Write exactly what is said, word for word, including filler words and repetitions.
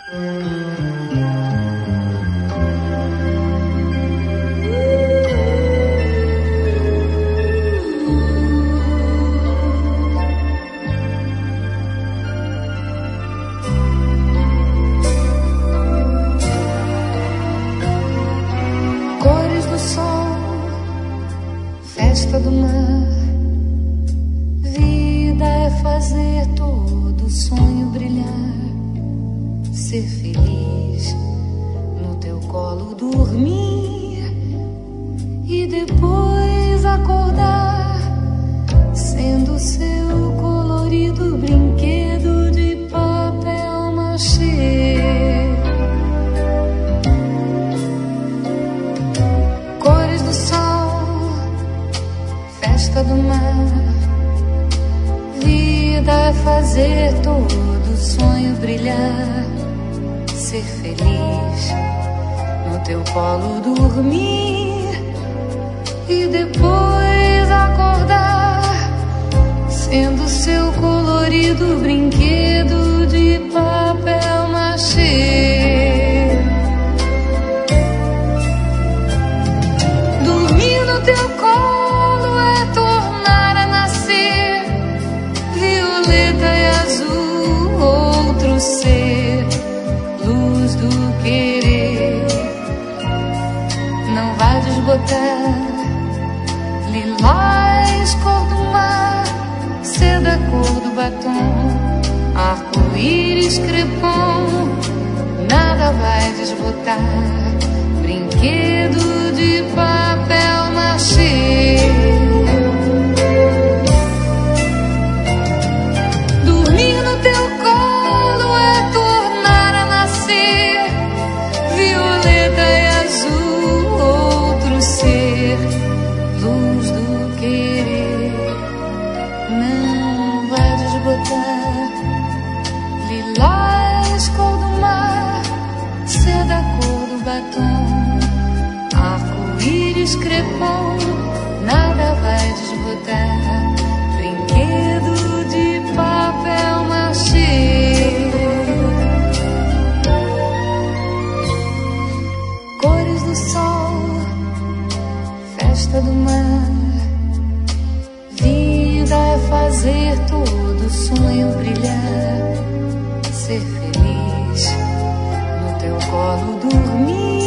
Festa do mar, vida é fazer todo sonho brilhar, ser feliz, no teu colo dormir e depois acordar, sendo seu colorido brinquedo de papel machê. Cores do sol, festa do mar, vida é fazer todo sonho brilhar, ser feliz, no teu colo dormir e depois acordar, sendo seu colorido brinquedo de papel machê. Dormir no teu colo é tornar a nascer, violeta e azul, outro ser, luz do querer. Não vai desbotar, lilás, cor do mar, seda, cor do batom, arco-íris, crepom, nada vai desbotar, brinquedo de papel machê. Dormir no teu colo é tornar a nascer, violeta e azul, outro ser, luz do querer. Não vai desbotar, lilás, cor do mar, seda, cor do batom, arco-íris, crepom, nada vai desbotar, brinquedo de papel machê. Cores do sol, festa do mar, vida é fazer todo sonho brilhar, ser feliz, no teu colo dormir